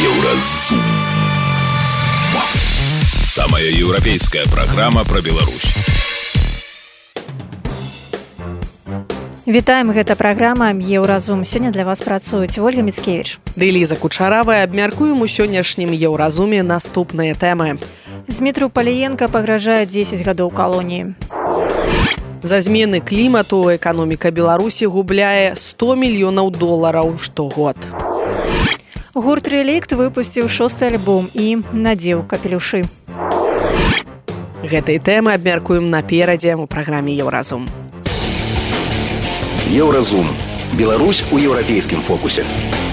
Еўразум. Самая еўрапейская праграма пра Беларусь. Вітаем, гэта праграма Еўразум. Сёння для вас працуюць Ольга Міцкевіч ды Ліза Кучаравая. Абмяркуем у сённяшнім Еўразуме наступныя тэмы. Змітру Паліенка пагражае 10 гадоў калоніі. За змены клімату эканоміка Беларусі губляе $100 мільёнаў штогод. Гурт «Релікт» выпусціў 6-й альбом і надзеў капелюшы. Гэтай тэмы абмяркуем наперадзе ў праграме Еўразум. Еўразум. Беларусь у еўрапейскім фокусе.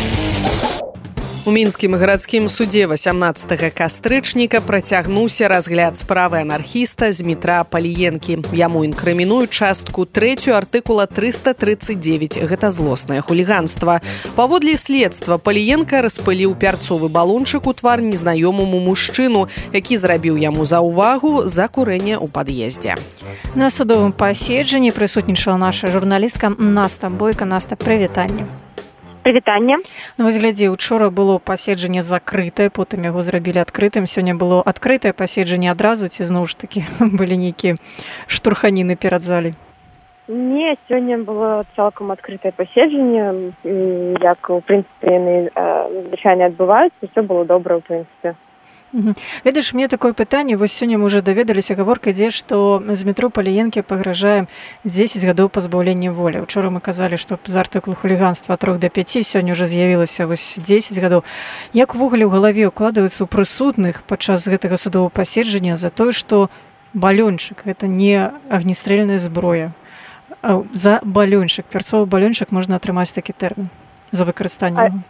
У мінскім гарадскім судзе 18 кастрычніка працягнуўся разгляд справы анархіста Змітра Паліенкі. Яму інкрымінуюць частку 3 артыкула 339. Гэта злоснае хуліганства. Паводле следства Паліенка распыліў пярцовы балончык у твар незнаёмаму мужчыну, які зрабіў яму заўвагу за курэнне ў пад'ездзе. На судовым паседжанні прысутнічала наша журналістка Наста Бойка. Наста, прывітанне. Прывітанне. Ну, вось глядзі, учора было паседжанне закрытае, потым яго зрабілі адкрытым. Сёння было адкрытае паседжанне адразу, ці зноў ж такі былі нейкія штурханіны перад залей? Не, сёння было цалкам адкрытае паседжанне, як, у прынцыпе, яны звычайна адбываюцца, усё было добра, у прынцыпе. Ведаеш, мне такое пытанне, вось сёння мы уже даведаліся, гаворка ідзе, што Змітру Паліенкі пагражае 10 гадоў пазбаўлення волі. Учора мы казалі, што за артыкул хуліганства ад 3 до 5, сёння ўжо з'явілася вось 10 гадоў. Як увогуле ў галаве укладваецца ў прысутных падчас гэтага судовага паседжання за тое, што балёнчык гэта не агнестрэльная зброя. За балёнчык, пярцовы балёнчык можна атрымаць такі тэрмін за выкарыстанне.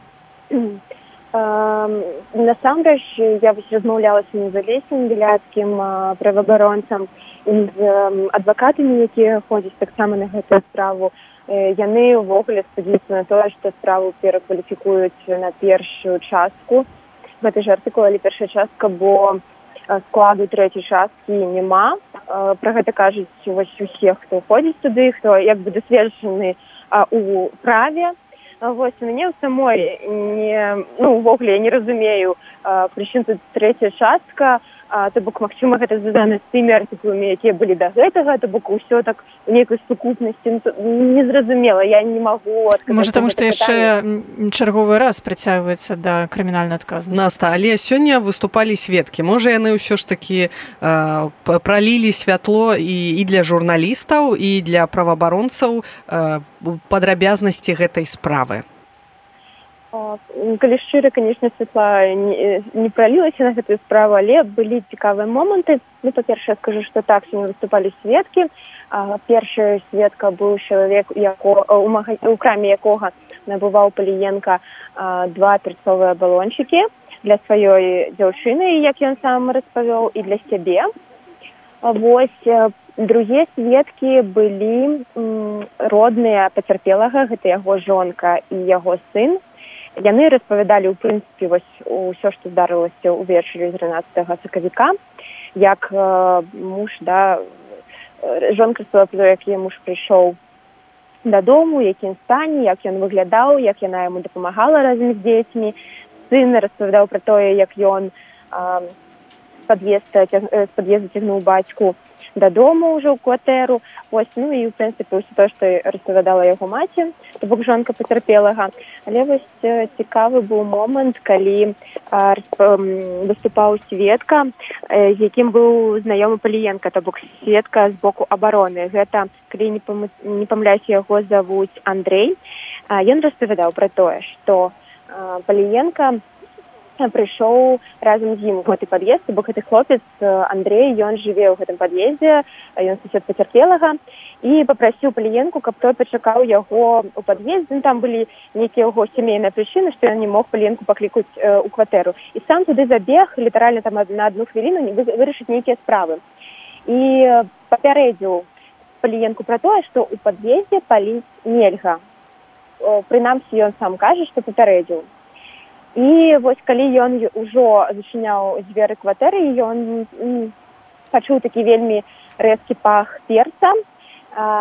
Насамрэч, я вось размаўляла з Алесем Беляцкім, праваабаронцам, і з адвакатамі, якія ходзяць таксама на гэтую справу. Яны ўвогуле спадзяюцца на тое, што справу перакваліфікуюць на першую частку. Гэта ж артыкул, але першая частка, бо складу трэцяй часткі няма. Пра гэта кажуць вось усе, хто ходзіць туды, хто як бы дасведчаны у праве. Вось, у мяне ў самой увогуле я не разумею, прычым тут трэцяя частка, то бок, магчыма, гэта звязана з тымі артыкуламі, якія былі да гэтага, то бок, усё так у нейкай сукупнасці, незразумела, я не магу адказаць. Можа, таму што яшчэ чарговы раз прыцягваецца да крымінальнай адказнасці. Наста, але сёння выступалі сведкі. Можа, яны ўсё ж такі пралілі святло і для журналістаў, і для праваабаронцаў падрабязнасці гэтай справы? Калі шчыра, канечне, святла не пралілася на гэтую справу, але былі цікавыя моманты. Ну, па-першае, скажу, што так, сёння выступалі сведкі. Першы сведка быў чалавек, у краме якога набываў Паліенка 2 перцовыя балончыкі для сваёй дзяўчыны, як ён сам распавёў, і для сябе. Вось, другія сведкі былі родныя пацярпелага, гэта яго жонка і яго сын. Яны распавядалі, у прынцыпе, вось усё, што здарылася ўвечары 13 сакавіка, як муж, жонка распавяла пра, як яе муж прыйшоў дадому, якім стане, як ён выглядаў, як яна яму дапамагала разам з дзецьмі. Сын распавядаў пра тое, як ён з пад'езда цягнуў бацьку дадому ўжо ў кватэру. Вось, ну і, у прынцыпе, ўсё тое, што распавядала яго маці, то бок жонка пацярпелага. Але вось цікавы быў момант, калі выступаў сведка, з якім быў знаёмы Паліенка, то бок сведка з боку абароны. Гэта, калі не памыляюся, яго завуць Андрэй. Ён распавядаў пра тое, што Паліенка прыйшоў разам з ім у гэты пад'езд, бо гэты хлопец Андрэй, ён жыве ў гэтым пад'ездзе, ён сусед пацярпелага, і папрасіў Паліенку, каб той пачакаў яго ў пад'ездзе. Там былі нейкія яго сямейныя прычыны, што ён не мог Паліенку паклікаць у кватэру. І сам туды забег, літаральна там на 1 хвіліну вырашыць нейкія справы. І папярэдзіў Паліенку пра тое, што ў пад'ездзе паліць нельга. Прынамсі, ён сам кажа, што папярэдзіў. І вось калі ён ужо зачыняў дзверы кватэры, ён пачуў такі вельмі рэзкі пах перца,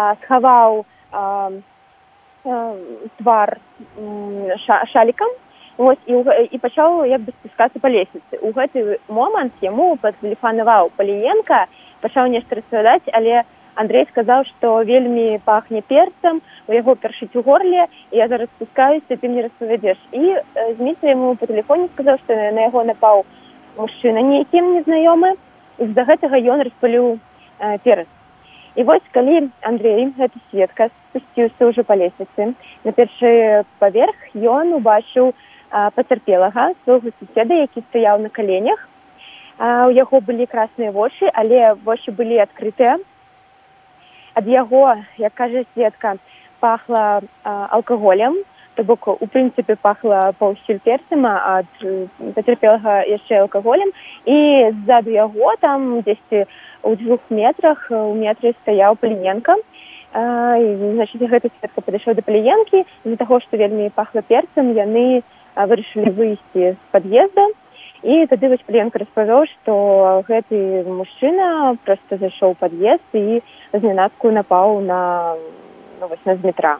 схаваў твар шалікам Вось, і пачаў як бы спускацца па лесвіцы. У гэты момант яму патэлефанаваў Паліенка, пачаў нешта распавядаць, але Андрэй сказаў, што вельмі пахне перцам, у яго першыць у горле, і я зараз спускаюся, ты мне распавядзеш. І Зміцер яму па тэлефоне сказаў, што на яго напаў мужчына нейкі незнаёмы, і з-за гэтага ён распаліў перец. І вось, калі Андрэй, гэты сведка, спусціўся ўжо па лесвіцы, на першы паверх ён убачыў пацярпелага, свайго суседа, які стаяў на каленях. У яго былі красныя вочы, але вочы былі адкрытыя. Ад яго, як кажа сведка, пахла алкаголем, то бок, у прынцыпе, пахла паўсюль перцам, а ад пацярпелага яшчэ алкаголем. І ззаду яго, там, дзесьці у 2 метрах, у метры стаяў Паліенка. Значыць, гэты сведка падышоў да Паліенкі, з-за таго, што вельмі пахла перцам, яны вырашылі выйсці з пад'езда. І тады вось Паліенка распавёў, што гэты мужчына проста зайшоў у пад'езд і зненацку напаў на Змітра.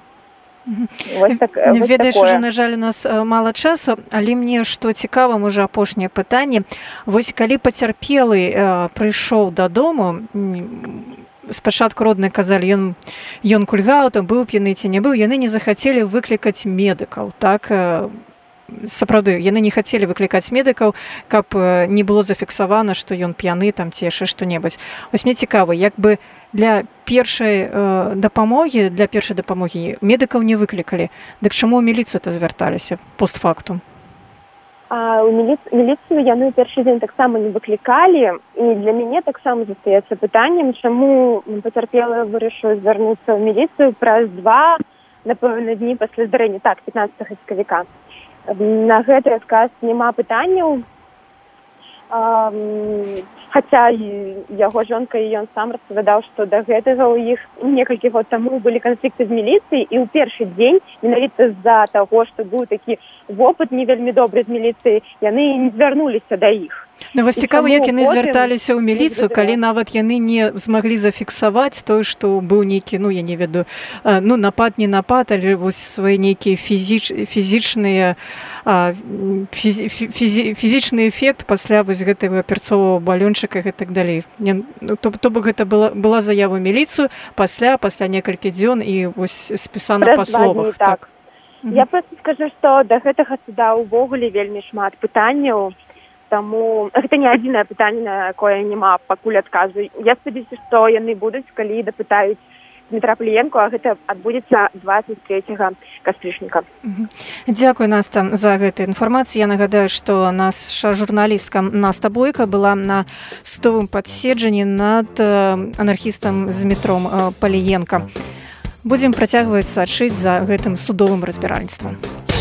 Ведаеш, уже, на жаль, у нас мала часу, але мне што цікава, можа, апошняе пытанне. Вось калі пацярпелы прыйшоў дадому, спачатку родныя казалі, ён кульгаў, там быў п'яны ці не быў, яны не захацелі выклікаць медыкаў, так? Сапраўды, яны не хацелі выклікаць медыкаў, каб не было зафіксавана, што ён п'яны там ці яшчэ што-небудзь. Вось мне цікава, як бы для першай дапамогі медыкаў не выклікалі. Дык чаму ў міліцыю-то звярталіся постфактум? У міліцыю яны першы дзень таксама не выклікалі, і для мяне таксама застаецца пытаннем, чаму пацярпелы вырашыў звярнуцца ў міліцыю праз 2, напэўна, дні пасля здарэння, так, 15 сакавіка. На гэты адказ няма пытанняў, хаця яго жонка і ён сам распавядаў, што да гэтага ў іх некалькі год таму былі канфлікты з міліцыяй, і ў першы дзень, менавіта з-за таго, што быў такі вопыт не вельмі добры з міліцыяй, яны не звярнуліся да іх. Ну, вас цікава, як яны звярталіся ў міліцыю, калі нават яны не змаглі зафіксаваць той, што быў нейкі, я не ведаю, напад, не напад, але вось свае нейкія фізічны эфект пасля вось гэтага перцового балёнчыка і так далей. То бок гэта была заява ў міліцыю, пасля некалькі дзён і вось спісана па словах. Так. Я проста скажу, што да гэтага суда ўвогуле вельмі шмат пытанняў. Таму гэта не адзінае пытанне, на якое няма пакуль адказу. Я спадзяюся, што яны будуць, калі дапытаюць Змітра Паліенку, а гэта адбудзецца 23 кастрычніка. Дзякуй, Наста, за гэтую інфармацыю. Я нагадаю, што наша журналістка Наста Бойка была на судовым падседжанні над анархістам Змітром Паліенка. Будзем працягваць сачыць за гэтым судовым разбіральніцтвам.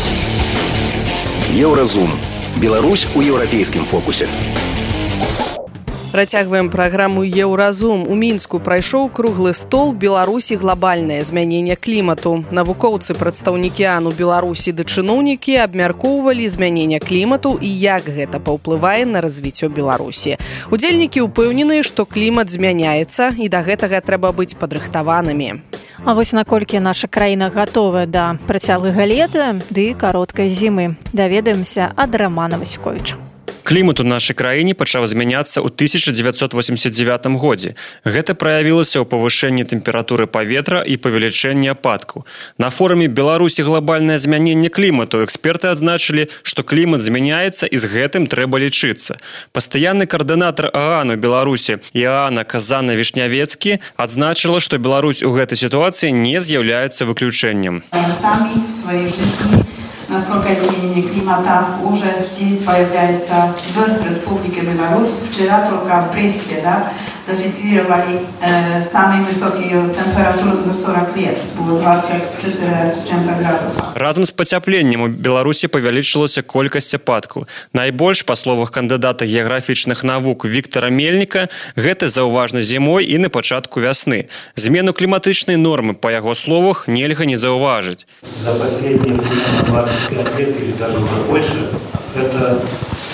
Еўразум. Беларусь у еўрапейскім фокусе. Працягваем праграму «Еўразум». У Мінску прайшоў круглы стол «Беларусі глобальнае змяненне клімату». Навукоўцы, прадстаўнікі АНУ Беларусі ды чыноўнікі абмяркоўвалі змяненне клімату і як гэта паўплывае на развіццё Беларусі. Удзельнікі ўпэўнены, што клімат змяняецца і да гэтага трэба быць падрыхтаванымі. А вось наколькі наша краіна гатовая да працяглага лета ды кароткай зімы. Даведаемся ад Рамана Васюковіча. Клімат у нашай краіне пачаў змяняцца ў 1989 годзе. Гэта праявілася ў павышэнні тэмпературы паветра і павелічэнні ападкаў. На форуме «Беларусі глобальнае змяненне клімату» эксперты адзначылі, што клімат змяняецца і з гэтым трэба лічыцца. Пастаянны каардынатар ААН у Беларусі Іоанна Казана-Вішнявецкі адзначыла, што Беларусь у гэтай сітуацыі не з'яўляецца выключэннем. Самі в своей жизни насколько изменение климата уже здесь появляется в Республике Беларусь. Вчера только в Бресте зафиксировали самые высокие температуры за 40 лет. Было 24 с чем-то градусов. Разом з пацяпленнем у Беларусі павялічылася колькасць ападкаў. Найбольш, па словах кандыдата геаграфічных навук Віктара Мельніка, гэта заўважна зімой і на пачатку вясны. Змену кліматычнай нормы, па яго словах, нельга не заўважыць. За последние 25 лет или даже уже больше это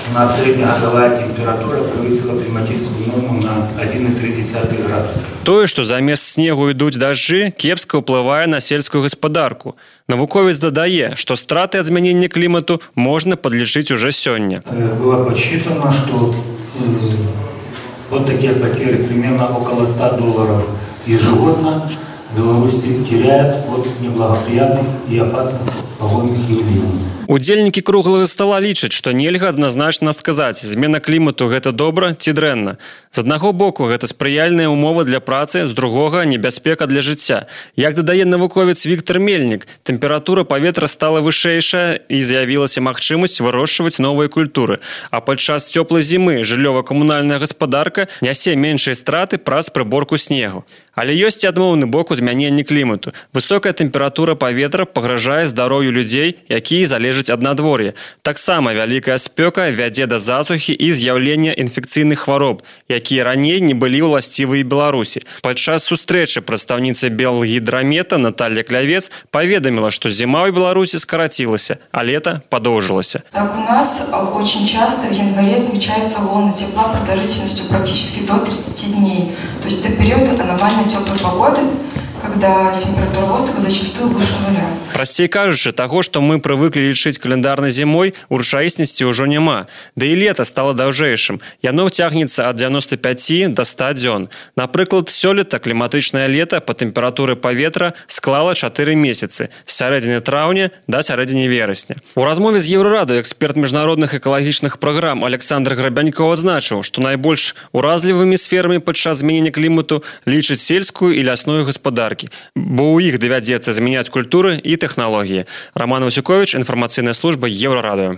у нас среднегодовая температура превысила климатическую норму на 1,3 градуса. Тое, што замест снегу ідуць дажджы, кепска ўплывае на сельскую гаспадарку. Навуковец дадае, што страты ад змянення клімату можна падлічыць уже сёння. Было подсчитано, что вот такие потери примерно около $100 ежегодно Беларусь теряет от неблагоприятных и опасных погодных явлений. Удзельнікі круглага стала лічаць, што нельга адназначна сказаць, змена клімату гэта добра ці дрэнна. З аднаго боку, гэта спрыяльная ўмова для працы, з другога небяспека для жыцця. Як дадае навуковец Віктор Мельнік, тэмпература паветра стала вышэйшая і з'явілася магчымасць вырошчваць новыя культуры. А падчас цёплай зімы жыллёва-камунальная гаспадарка нясе меншыя страты праз прыборку снегу. Але ёсць і адмоўны бок у змяненні клімату. Высокая тэмпература паветра пагражае здароўю людзей, якія залежаць ад надвор'я. Таксама вялікая спёка вядзе да засухі і з'яўлення інфекцыйных хвароб, якія раней не былі ўласцівыя Беларусі. Падчас сустрэчы прадстаўніца Белгідрамета Наталья Клявец паведаміла, што зіма ў Беларусі скарацілася, а лета падоўжылася. Так, у нас очень часто в январе отмечаются волны тепла продолжительностью практически до 30 дней. То есть это период аномально теплой погоды, когда температура воздуха зачастую выше нуля. Прасцей кажучы, таго, што мы прывыклі лічыць каляндарнай зімой, у рэчаіснасці ўжо няма. Да і лета стала даўжэйшым. Яно цягнецца ад 95 до 100 дзён. Напрыклад, сёлета кліматычнае лета па тэмпературы паветра склала 4 месяцы, з сярэдзіны траўня да сярэдзіны верасня. У размове з Еўрараду эксперт міжнародных экалагічных праграм Александр Грабянько адзначыў, што найбольш уразлівымі сферамі падчас змянення клімату лічаць сельскую і лясную гаспадарку, бо ў іх давядзецца змяняць культуры і тэхналогіі. Роман Васюкович, інфармацыйная служба Еўрарадыё.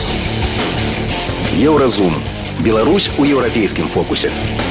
Еўразум. Беларусь у еўрапейскім фокусе.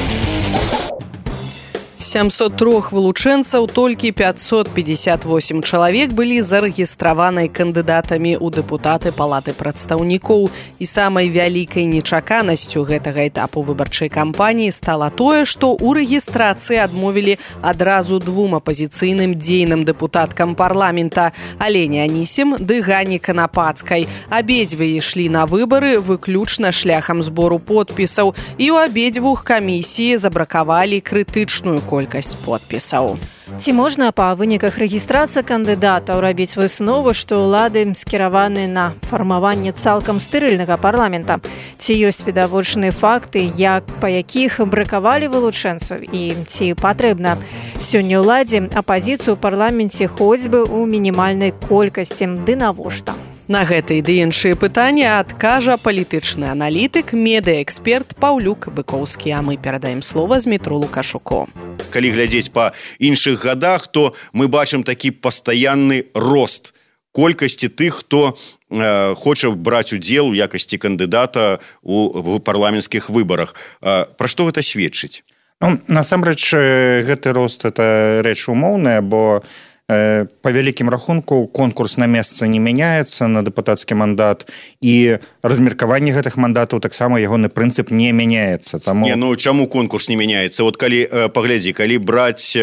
703 вылучэнцаў, толькі 558 чалавек былі зарэгістраваныя кандыдатамі ў дэпутаты Палаты прадстаўнікоў. І самай вялікай нечаканасцю гэтага этапу выбарчай кампаніі стала тое, што ў рэгістрацыі адмовілі адразу двум апазіцыйным дзейным дэпутаткам парламента Алене Анісім ды Гані Канапацкай. Абедзве ішлі на выбары выключна шляхам збору подпісаў, і ў абедзвюх камісіі забракавалі крытычную колькасць подпісаў. Ці можна па выніках рэгістрацыі кандыдатаў рабіць высновы, што ўлады скіраваны на фармаванне цалкам стэрыльнага парламента? Ці ёсць відавочныя факты, па якіх бракавалі вылучэнцаў? І ці патрэбна сёння ўладзе апазіцыю ў парламенце хоць бы ў мінімальнай колькасці? Ды навошта? На гэтыя ды іншыя пытанні адкажа палітычны аналітык, медыаэксперт Паўлюк Быкоўскі. А мы перадаем слова Змітру Лукашуку. Калі глядзець па іншых гадах, то мы бачым такі пастаянны рост колькасці тых, хто хоча браць удзел у якасці кандыдата ў парламенцкіх выбарах. Пра што гэта сведчыць? Насамрэч, гэты рост – это рэч умоўная, бо по вялікім рахунку конкурс на месца не мяняецца на дэпутацкі мандат, і размеркаванне гэтых мандатаў таксама ягоны прынцып не мяняецца. Чаму конкурс не мяняецца? Вот калі паглядзі, калі браць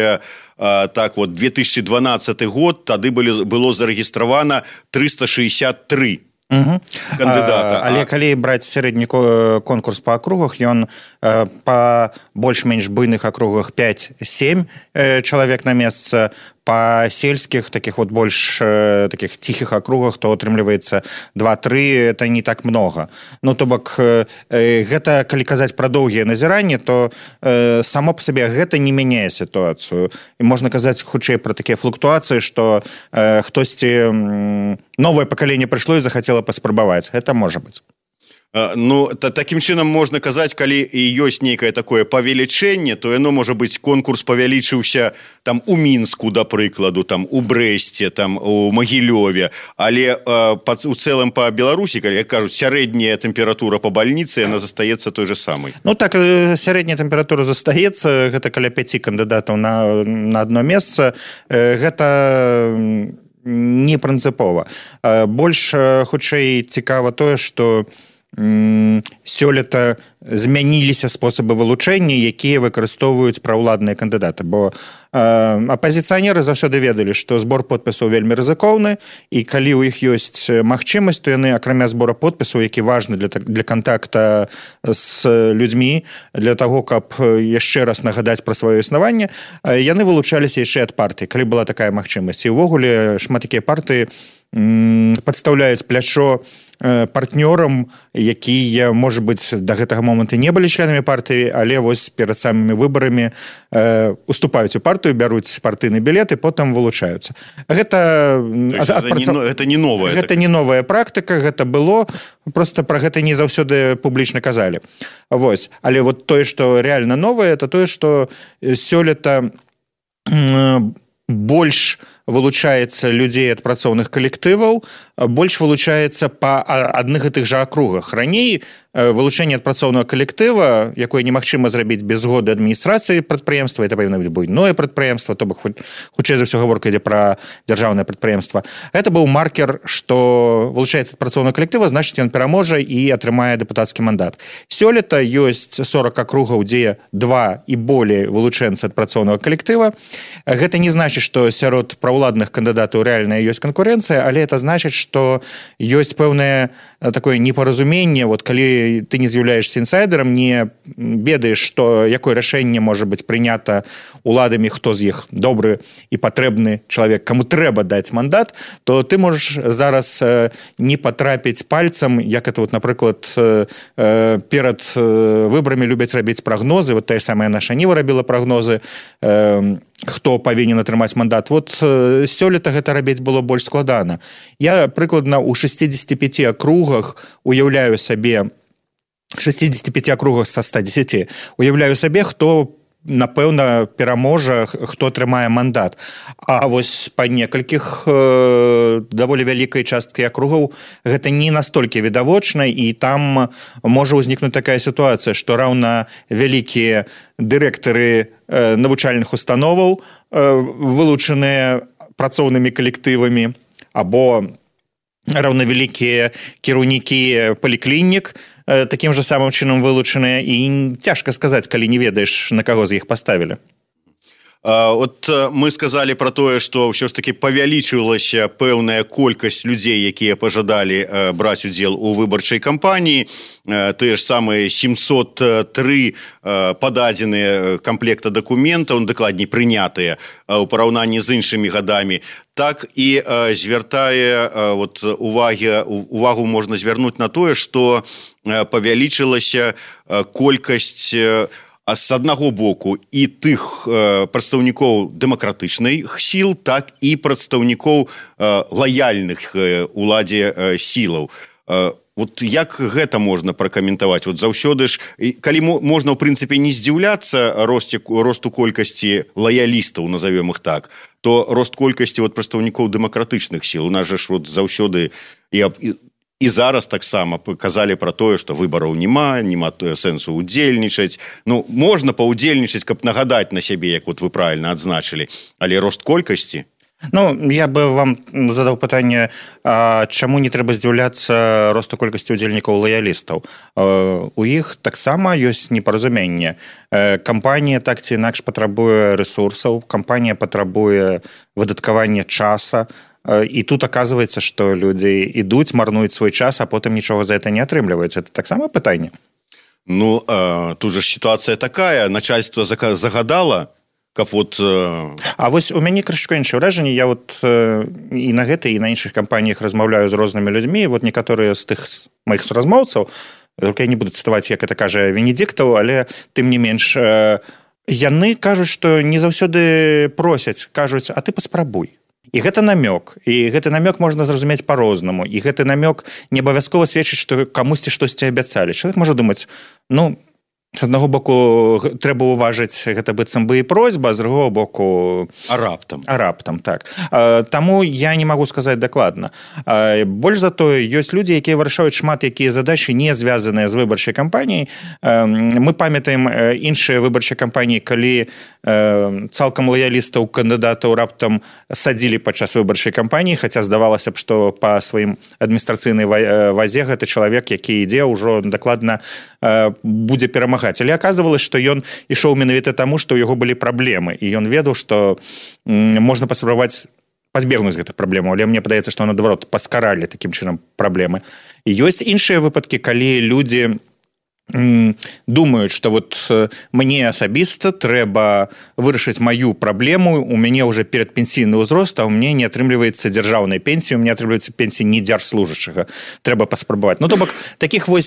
2012 год, тады было зарэгістравана 363 кандыдата. Але калі браць сярэдні конкурс па акругах, ён па больш-менш буйных акругах 5-7 чалавек на месца, па сельскіх, таких вот больш таких ціхіх акругах, то атрымліваецца 2-3, это не так много. То бок, гэта, калі казаць пра доўгія назіранні, то само па сабе гэта не мяняе сітуацыю. І можна казаць хутчэй пра такія флуктуацыі, што хтосьці новае пакаленне прыйшло і захацела паспрабаваць. Гэта можа быць. Такім чынам можна казаць, калі і ёсць нейкае такое павелічэнне, то яно, можа быць, конкурс павялічыўся там у Мінску, да прыкладу, там у Брэсце, там у Магілёве, але у цэлым па Беларусі, калі кажуць, сярэдняя тэмпература па бальніцы, яна застаецца той же самай. Так, сярэдняя тэмпература застаецца, гэта каля 5 кандыдатаў на одно месца. Гэта не прынцыпова. Больш, хутчэй, цікава тое, што сёлета змяніліся спосабы вылучэння, якія выкарыстоўваюць праўладныя кандыдаты, бо апазіцыянеры заўсёды ведалі, што збор подпісаў вельмі рызыкоўны, і калі ў іх ёсць магчымасць, то яны акрамя збора подпісаў, які важны для кантакта з людзьмі, для таго, каб яшчэ раз нагадаць пра сваё існаванне, яны вылучаліся яшчэ ад партыі, калі была такая магчымасць. І ўвогуле шмат якія партыі падстаўляюць плячо партнёрам, якія, можа быць, да гэтага моманту не былі членамі партыі, але вось перад самымі выбарамі уступаюць у партыю, бяруць партыйны білет і потым вылучаюцца. Гэта не новая. Гэта не новая практыка, гэта было, просто пра гэта не заўсёды публічна казалі. Вось. Але вот тое, што рэальна новае, это тое, што сёлета больш вылучаецца людзей ад працоўных калектываў, больш вылучаецца па адных і тых жа акругах. Раней вылучэнне ад працоўнага калектыва, якое немагчыма зрабіць без згоды адміністрацыі прадпрыемства, это павінна быць буйное прадпрыемства, то бок хутчэй за ўсё гаворка ідзе пра дзяржаўнае прадпрыемства. Гэта быў маркер, што вылучаецца ад працоўнага калектыва, значыць ён пераможа і атрымае дэпутацкі мандат. Сёлета ёсць 40 акругаў, дзе 2 і болей вылучэнцы ад працоўнага калектыва. Гэта не значыць, што сярод уладных кандыдатаў рэальная ёсць канкурэнцыя, але это значыць, што ёсць пэўнае такое непаразуменне, вот калі ты не з'яўляешься інсайдерам, не ведаеш, што якое рашэнне можа быць прынята уладамі, хто з іх добры і патрэбны чалавек, каму трэба даць мандат, то ты можаш зараз не патрапіць пальцам, як это вот, напрыклад, перад выбарамі любяць рабіць прагнозы, вот тая самая наша Ніва рабіла прагнозы, хто павінен атрымаць мандат. Вот сёлета гэта рабіць было больш складана. Я прыкладна ў 65 акругах уяўляю сабе 65 акругах са 110 уяўляю сабе, хто напэўна пераможа, хто атрымае мандат. А вось па некалькіх даволі вялікай часткі акругаў гэта не настолькі відавочна, і там можа ўзнікнуць такая сітуацыя, што раўна вялікія дырэктары навучальных установаў вылучаныя працоўнымі калектывамі, або раўнавялікія кіраўнікі паліклінік такім жа самым чынам вылучаныя, і цяжка сказаць, калі не ведаеш, на каго з іх паставілі. Вот мы сказали про тое, што ўсё ж таки павялічылася пэўная колькасць людзей, якія пажадалі браць удзел у выбарчай кампаніі. Тыя ж самыя 703 пададзеныя камплекта дакументаў, дакладней прынятыя ў параўнанні з іншымі гадамі. Так і звяртае вот увагу можна звярнуць на тое, што павялічылася колькасць з аднаго боку і тых прадстаўнікоў дэмакратычных сіл, так і прадстаўнікоў лаяльных уладзе сілаў. Вот як гэта можна пракаментаваць? Вот заўсёды ж, калі можна, ў прынцыпе, не здзіўляцца росту колькасці лаялістаў, назовем их так, то рост колькасці прадстаўнікоў дэмакратычных сіл. У нас же ж заўсёды і зараз таксама казалі пра тое, што выбараў няма сэнсу ўдзельнічаць. Ну, можна паўдзельнічаць, каб нагадаць на сябе, як вот вы правильно адзначылі, але рост колькасці? Ну, я бы вам задаў пытанне, чаму не трэба здзіўляцца росту колькасці ўдзельнікаў лаялістаў. У іх таксама ёсць непаразуменне. Кампанія так ці інакш патрабуе рэсурсаў, кампанія патрабуе выдаткавання часа, і тут оказывается, што людзі ідуць, марнуюць свой час, а потым нічога за это не атрымліваецца. Это таксама пытанне? Ну, тут же сітуацыя такая, начальство загадала, каб вот... А вось у мяне крышку іншае ўражанне. Я вот і на гэтай, і на іншых кампаніях размаўляю з рознымі людзьмі. Вот некаторыя з тых маіх суразмоўцаў, только я не буду цытаваць, як это кажа Венедиктаў, але тым не менш, яны кажуць, што не заўсёды просяць, кажуць, а ты паспрабуй. І гэта намёк, і гэты намёк можна зразумець па-рознаму, і гэты намёк не абавязкова сведчыць, што камусьці штосьці абяцалі. Чалавек можа думаць, ну, з аднаго боку трэба уважыць гэта быццам бы і просьба, з другого боку раптам так. Таму я не магу сказаць дакладна. Больш за тое, ёсць людзі, якія вырашаюць шмат якія задачы не звязаныя з выбарчай кампаніяй. Мы памятаем іншыя выбарчыя кампаніі, калі цалкам лаялістаў кандыдатаў раптам садзілі падчас выбарчай кампаніі, хаця здавалася б, што па сваім адміністрацыйнай вазе гэты чалавек, які ідзе, ўжо дакладна будзе перамагаць. Але аказвалася, што ён ішоў менавіта таму, што ў яго былі праблемы, і ён ведаў, што можна паспрабаваць пазбегнуць гэтых праблемаў, але мне падаецца, што наадварот паскаралі такім чынам праблемы. І ёсць іншыя выпадкі, калі людзі думаюць, што вот мне асабіста трэба вырашыць маю праблему, у мяне ўжо перадпенсійны ўзрост, а ў мне не атрымліваецца дзяржаўнай пенсіі, у мяне атрымліваецца пенсія не дзяржслужачага. Трэба паспрабаваць. Ну, то бок, такіх вось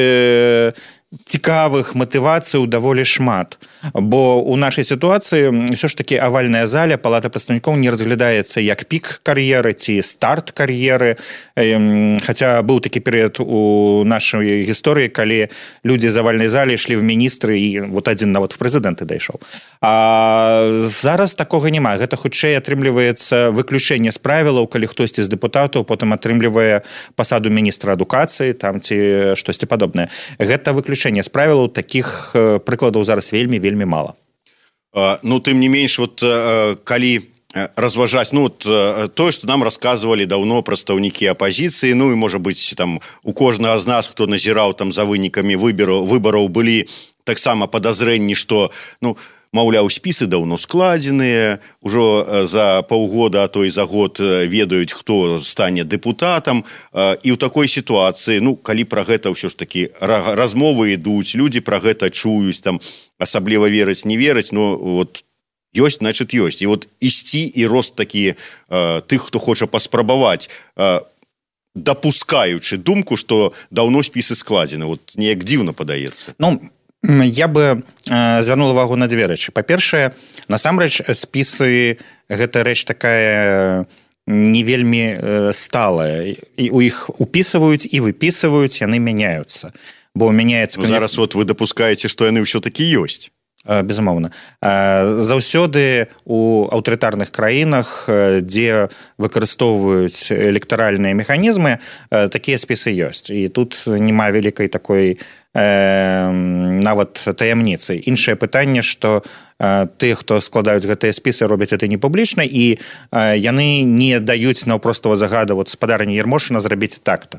цікавых матывацыяў даволі шмат, бо ў нашай сітуацыі ўсё ж такі авальная заля палата прадстаўнікоў не разглядаецца як пік кар'еры ці старт кар'еры, хаця быў такі перыяд у нашай гісторыі, калі людзі з авальнай залі ішлі в міністры і вот адзін нават в прэзідэнты дайшоў. А зараз такога няма. Гэта хутчэй атрымліваецца выключэнне з правілаў, калі хтосьці з дэпутатаў потым атрымлівае пасаду міністра адукацыі там ці штосьці падобнае. Гэта выключэнне з правілаў, такіх прыкладаў зараз вельмі мала. Ну, тым не менш, вот калі разважаць, ну, вот тое, што нам расказвалі даўно прадстаўнікі апазіцыі, ну, і, можа быць, там, у кожнага з нас, хто назіраў там за вынікамі выбараў, былі таксама падазрэнні, што, ну, маўляў, спісы даўно складзеныя, ужо за паўгода, а то і за год ведаюць, хто стане дэпутатам. І ў такой сітуацыі, ну, калі пра гэта ўсё ж такі размовы ідуць, людзі пра гэта чуюць, там, асабліва верыць, не верыць, ну, вот, ёсць, значыць, ёсць. І вот ісці і рост такі тых, хто хоча паспрабаваць, дапускаючы думку, што даўно спісы складзены. Вот неяк дзіўна падаецца. Ну, я бы звярнул увагу на дзве рэчы. Па-першае, насамрэч, спісы гэта рэч такая не вельмі сталая. І у іх упісваюць і выпісваюць, яны мяняюцца. Бо мяняецца... Ну, зараз вот вы дапускаеце, што яны ўсё-такі ёсць. Безумоўна. Заўсёды у аўтарытарных краінах, дзе выкарыстоўваюць электаральныя механізмы, такія спісы ёсць. І тут няма вялікай такой нават таямніцы. Іншае пытанне, што тыя, хто складаюць гэтыя спісы, робяць гэта не публічна, і яны не даюць наўпростава загада вот спадарні Ярмошына зрабіць так-то.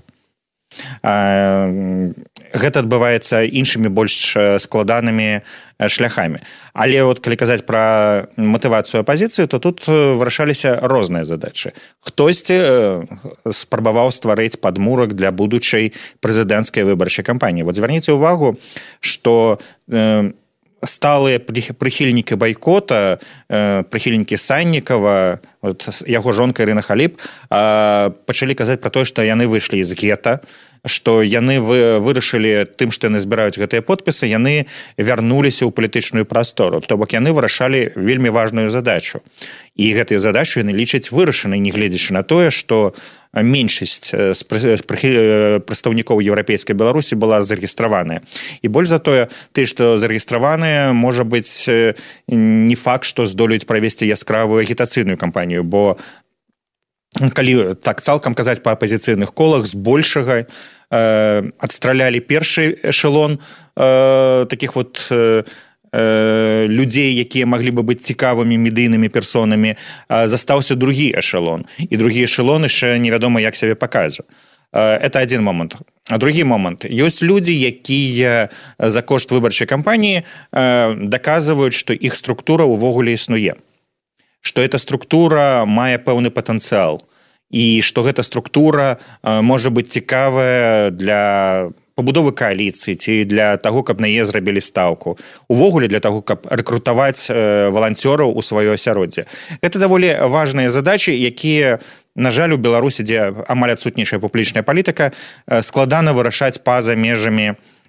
Гэта адбываецца іншымі больш складанымі шляхамі. Але вот калі казаць пра матывацыю апазіцыі, то тут вырашаліся розныя задачы. Хтосьці спрабаваў стварыць падмурак для будучай прэзідэнцкай выбарчай кампаніі. Вот звярніце ўвагу, што сталыя прыхільнікі байкота, прыхільнікі Саннікава, вот, яго жонка Ірына Халіп, пачалі казаць пра тое, што яны выйшлі з гета, што яны вырашылі тым, што яны збіраюць гэтыя подпісы, яны вярнуліся ў палітычную прастору. То бок яны вырашалі вельмі важную задачу. І гэтую задачу яны лічаць вырашанай, не гледзячы на тое, што меншасць з прадстаўнікоў еўрапейскай Беларусі была зарэгістраваная. І больш за тое, тыя, што зарэгістраваныя, можа быць, не факт, што здолеюць правесці яскравую агітацыйную кампанію, бо калі так цалкам казаць па апазіцыйных колах, збольшага адстралялі першы эшелон такіх вот людзей, якія маглі бы быць цікавымі медыйнымі персонамі, застаўся другі эшелон. І другі эшелон яшчэ невядома, як сябе пакажа. Это адзін момант. А другі момант. Ёсць людзі, якія за кошт выбарчай кампаніі даказваюць, што іх структура ўвогуле існуе. Што эта структура мае пэўны патэнцыял. І што гэта структура можа быць цікавая для пабудовы кааліцыі ці для таго, каб на яе зрабілі стаўку. Увогуле для таго, каб рэкрутаваць валанцёраў у сваё асяроддзе. Гэта даволі важныя задачы, якія, на жаль, у Беларусі, дзе амаль адсутнейшая публічная палітыка, складана вырашаць па-за межамі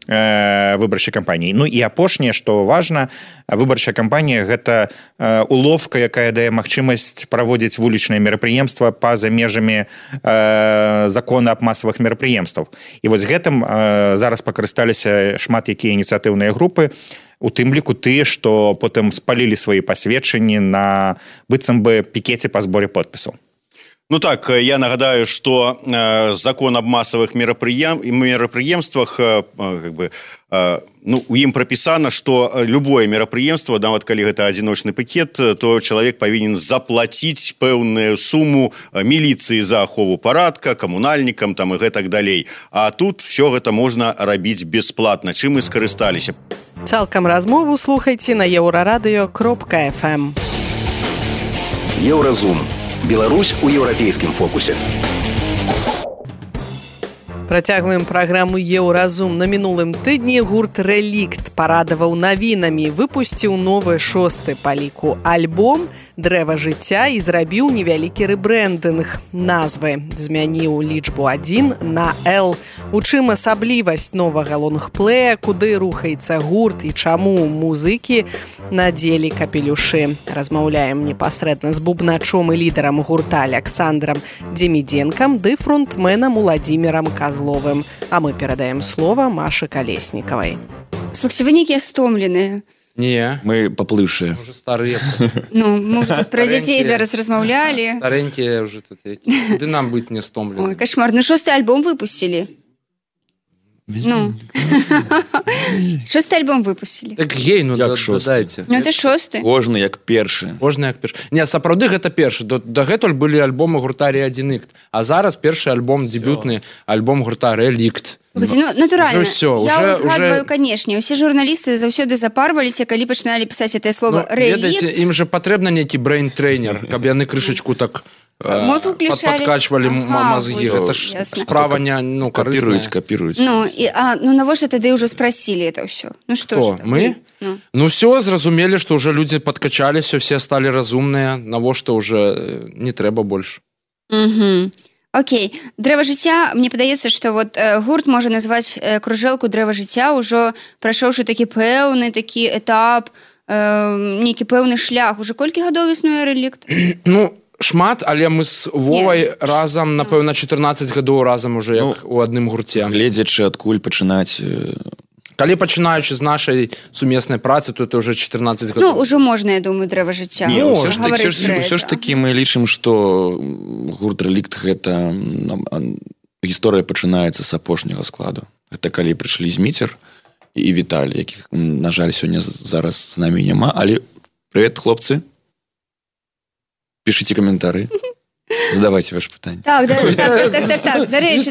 выбарчай кампаніі. Ну і апошняе, што важна, выбарчая кампанія гэта уловка, якая дае магчымасць праводзіць вулічныя мерапрыемства па-за межамі закона аб масавых мерапрыемстваў. І вось гэтым зараз пакарысталіся шмат якія ініцыятыўныя групы, у тым ліку тыя, што потым спалілі свае пасведчанні на быццам бы пікеце па зборе подпісаў. Ну так, я нагадаю, что закон об массовых мерапрыемствах, у ім прописано, что любое мерапрыемство, нават калі гэта адзіночны пакет, то чалавек павінен заплаціць пэўную суму міліцыі за ахову парадка, камунальнікам там і гэтак далей. А тут все гэта можна рабіць бесплатна, чым і скарысталіся. Цалкам размову слухайце на euraradio.fm. Еўразум. Беларусь у еўрапейскім фокусе. Працягваем праграму «Еўразум». На мінулым тыдні гурт «Рэлікт» парадаваў навінамі, выпусціў новы 6-ы па ліку альбом «Дрэва жыцця» і зрабіў невялікі рэбрэндынг. Назвы змяніў лічбу 1 на «Л». У чым асаблівасць новага лонгплея, куды рухаецца гурт і чаму музыкі надзелі капелюшы. Размаўляем непасрэдна з бубначом і лідарам гурта Александром Демиденком ды фронтменам Владимиром Козловым. А мы передаем слово Маше Колесниковой. Слушайте, вы некие стомленные. Не. Мы поплывшие. Уже старые. Ну, мы уже тут про детей зараз размаўлялі. Старенькие уже тут. Куды нам быть не стомлены? Ой, кошмар. Ну, 6-й альбом выпустили. Ну. 6-й альбом выпустили. Так гей, ну дадайте. Ну, это 6-й. Кожны як першы. Кожны як першы. Не, сапраўды гэта першы. Дагэтуль былі альбомы гурта «Реадиныкт». А зараз першы альбом, дебютны альбом гурта «Рэлікт». Слушайте, ну, натурально. Я узгадываю, канешне. Усе журналісты заўсёды запарваліся, калі пачыналі пісаць гэтае слово «рэлікт». Ведаеце, ім же патрэбна нейкі брейн-трейнер, каб яны крышачку так подкачвалі мозги. Это ж справа не корыстная. Копируюць. Ну, навошта тады ўжо спросили это ўсё? Ну што ж? Мы? Ну все, зразумелі, што ўжо людзі падкачаліся, все сталі разумныя, навошта ўжо не трэба больш. Окей. Дрэва жыцця, мне падаецца, што вот гурт можа назваць кружэлку дрэва жыцця, ўжо прайшоўшы такі пэўны такі этап, нейкі пэўны шлях. Уже колькі гадоў існуе «Рэлікт»? Ну, шмат, але мы з Вовай разам, напэўна, 14 гадоў разам уже як у адным гурце. Гледзячы адкуль пачынаць. Калі пачынаючы з нашай сумеснай працы, то это уже 14 гадоў. Ну, ўжо можна, я думаю, дрэва жыцця. Не, ўсё ж такі мы лічым, што гурт «Рэлікт» гэта гісторыя пачынаецца з апошняга складу. Гэта калі прыйшлі Зміцер і Віталій, якіх, на жаль, сёння зараз з намі няма, але прывет, хлопцы. Пишите комментарии. Задавайте ваши питания. Так. До речі,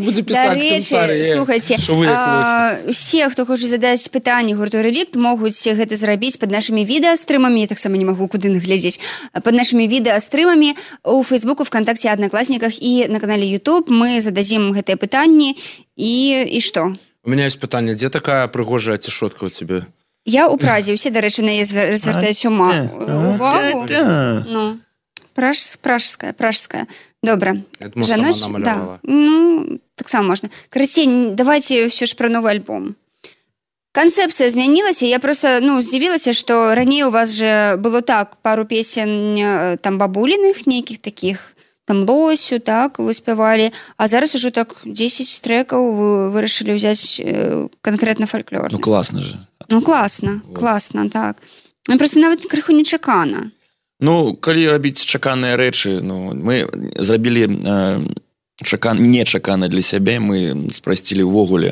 слухайте, усе, хто хоче задати питання гурту «Рэлікт», могуць гэта зрабіць пад нашими відэастрымамі, я таксама не могу куды наглядзець, пад нашими відэастрымамі у Фейсбуку, ВКонтакте, Одноклассниках і на канале YouTube. Мы зададзім гэтыя пытанні і што? У меня есть питание. Где такая прыгожая цішотка у тебе? Я у Празе. Усе, до речі, на яе звяртаюць увагу. Ну. Пражская. Добра. Это сама намалявала. Да. Ну, так само можна. Карацей, давайте все ж про новый альбом. Концепция змянілася. Я просто, здзівілася, што раней у вас же было так, пару песен там бабулиных, нейкіх таких, там Лосю, так, вы спявалі, а зараз уже так 10 трекаў вы вырашылі ўзяць конкретно фольклор. Ну, класна же. Ну, класна, так. Просто нават крыху нечакана. Ну, калі рабіць чаканыя рэчы, мы зрабілі нечакана для сябе, мы спрасцілі ўвогуле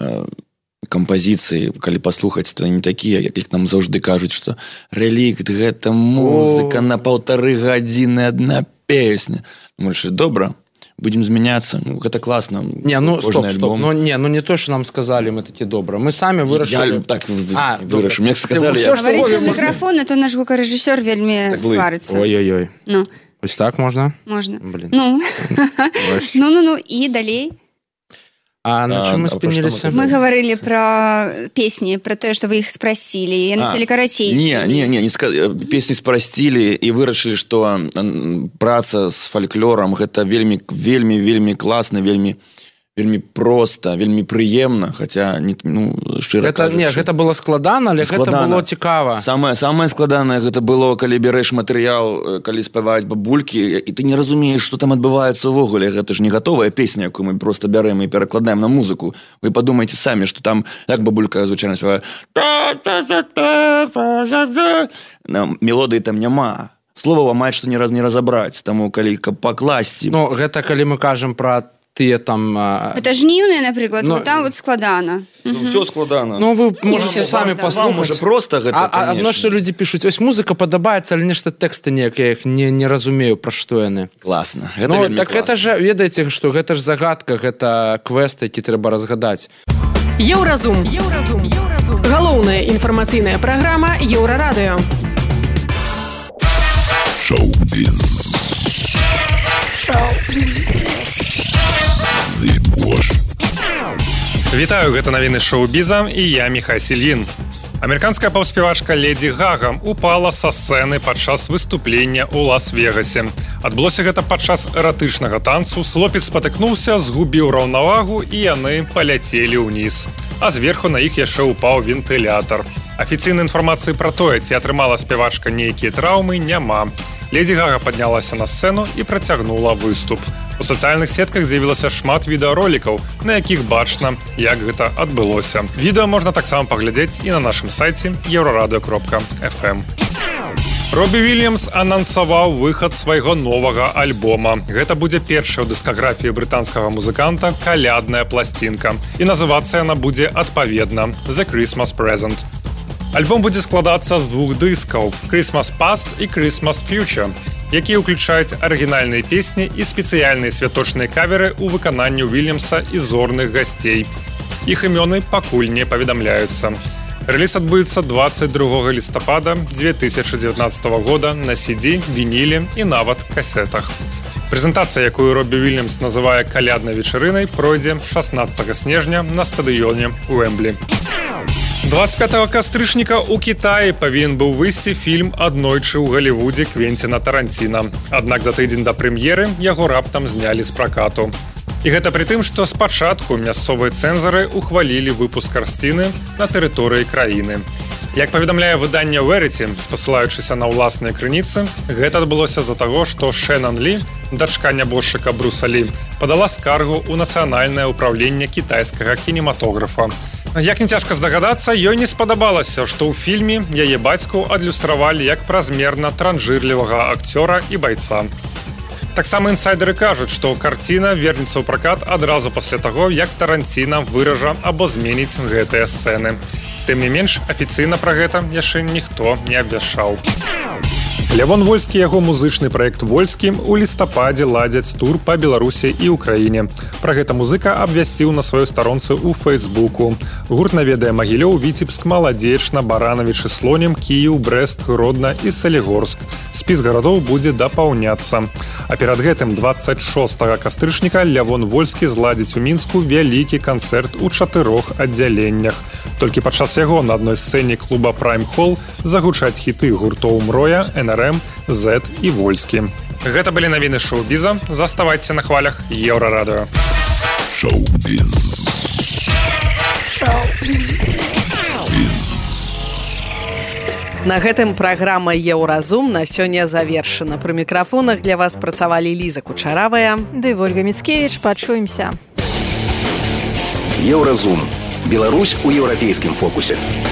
кампазіцыі, калі паслухаць, то не такія, як нам заўжды кажуць, што «Рэлікт» — гэта музыка на 1,5 гадзіны адна песня. Мы решили, добра, будем змяняцца, гэта класна. Не, стоп. Не то, что нам сказали, мы такие добра. Мы сами вырашили. Я так вырашил. Мне сказали... Говорите в микрофон, а то наш гукорежиссер вельми сварится. Ой-ой-ой. Ось так можно? Можно. Блин. Ну, и далей. А на чем мы спинились? Мы говорили про песни, про то, что вы их спросили. Я написали карацейшие. Не, песни спростили и вырашили, что праца с фольклором это вельми классно, вельми вельмі проста, вельмі прыемна, хаця шчыра кажучы. Гэта было складана, але гэта было цікава. Самае складанае гэта было, калі бярэш матэрыял, калі спяваюць бабулькі, і ты не разумееш, што там адбываецца ўвогуле. Гэта ж не гатовая песня, якую мы просто бярэм і перакладаем на музыку. Вы падумайце самі, што там, як бабулька звычайна спявае, мелодыі там няма. Слова амаль што ні раз не разабраць, таму калі пакласці. Гэта калі мы кажам пра тыя там... Гэта жніўныя, напрыклад, там вот складана. Все складана. Вы можете самі паслухаць. Вам уже просто гэта, конечно. Адно, што людзі пішуць, ось музыка падабаецца, але нешта тэксты неяк, я іх не разумею, пра што яны. Класна. Гэта вельмі класна. Так гэта ж, ведаеце, што гэта ж загадка, гэта квест, які трэба разгадаць. Еўразум. Галоўная інфармацыйная праграма Еўрарадыё. Шоу-біз. Вітаю, гэта навіны шоу-біза і я Міхай Сільін. Амерыканская паўспявачка Леді Гага упала са сцэны падчас выступлення ў Лас-Вегасе. Адбылося гэта падчас эратычнага танцу, хлопец спатыкнуўся, згубіў раўнавагу і яны паляцелі ўніз. А зверху на іх яшчэ упаў вентылятар. Афіцыйнай інфармацыі пра тое, ці атрымала спявачка нейкія траўмы, няма. Леді Гага паднялася на сцэну і працягнула выступ. У сацыяльных сетках з'явілася шмат відэаролікаў, на якіх бачна, як гэта адбылося. Відэа можна таксама паглядзець і на нашым сайце euradio.fm. Робі Вільямс анансаваў выхад свайго новага альбома. Гэта будзе першая ў дыскаграфіі брытанскага музыканта калядная пласцінка. І называцца яна будзе адпаведна «The Christmas Present». Альбом будзе складацца з двух дыскаў «Christmas Past» і «Christmas Future», якія ўключаюць арыгінальныя песні і спецыяльныя святочныя каверы ў выкананні Вільямса і зорных гасцей. Іх імёны пакуль не паведамляюцца. Рэліз адбудзецца 22 лістапада 2019 года на CD, вініле і нават касетах. Прэзентацыя, якую Робі Вільямс называе каляднай вечарынай, пройдзе 16 снежня на стадыёне Уэмблі. 25 кастрычніка ў Кітаі павінен быў выйсці фільм «Аднойчы ў Галівудзе» Квенціна Таранціна. Аднак за тыдзень да прэм'еры яго раптам знялі з пракату. І гэта пры тым, што спачатку мясцовыя цэнзары ухвалілі выпуск карціны на тэрыторыі краіны. Як паведамляе выданне Verity, спасылаючыся на ўласныя крыніцы, гэта адбылося з-за таго, што Шэнан Лі, дачка нябожчыка Бруса Лі, падала скаргу ў нацыянальнае ўпраўленне кітайскага кінематографа. Як не цяжка здагадацца, ёй не спадабалася, што ў фільме яе бацьку адлюстравалі як празмерна транжырлівага акцёра і байца. Таксама інсайдеры кажуць, што карціна вернецца ў пракат адразу пасля таго, як Таранціна выража або зменіць гэтыя сцэны. Тым не менш, афіцыйна пра гэта яшчэ ніхто не абвяшчаў. Лявон Вольскі і яго музычны праект «Вольскі» у лістападзе ладзяць тур па Беларусі і ўкраіне. Пра гэта музыка абвясціў на сваёй старонцы ў Фэйсбуку. Гурт наведае Магілёў, Віцебск, Маладзечна, Баранавіч і Слонім, Кіеў, Брэст, Гродна і Салігорск. Спіс гарадоў будзе дапаўняцца. А перад гэтым 26 кастрычніка Лявон Вольскі зладзіць у Мінску вялікі канцэрт у 4 аддзяленнях. Толькі падчас яго на адной сцэне клуба Prime Hall загучаць хіты гуртоў «Мроя», НРМ, Z і Вольскі. Гэта былі навіны шоу-біза. Заставайце на хвалях Еўрарадыё. Шоу-біз. На гэтым праграма «Еўразум» на сёння завершана. Пры мікрафонах для вас працавалі Ліза Кучаравая ды Вольга Міцкевіч. Пачуемся. Еўразум. Беларусь у еўрапейскім фокусе.